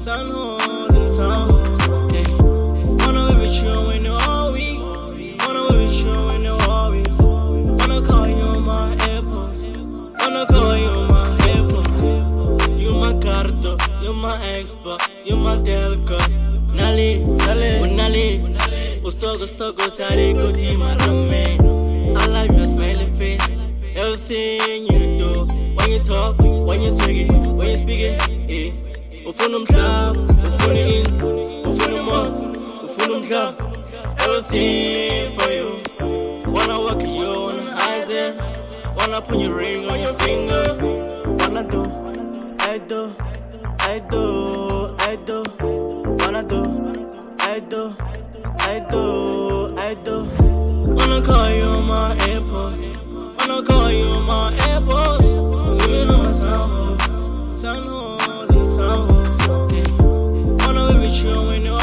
Sun hoes in the sun hoes. Hey. Wanna be with you when you're all week. Wanna be with you when you're all week. Wanna call you on my AirPods. Wanna call you on my AirPods. You my carto, you my expert, you my telco. Nali, unali. Ustogo, sari, koti, marame. I like your smiling face. Everything you do. When you talk, when you swing it, when you speak it, yeah. Ufunum sharp, ufunim in, ufunum up, ufunum sharp. Everything for you. Wanna walk with you on the eyes, yeah. Wanna put your ring on your finger. Wanna do, I do. Wanna do, I do. Wanna call you on my AirPods. Wanna call you on my AirPods. Living on my sun hoes in the sun hoes. Hey. Wanna be with you when you're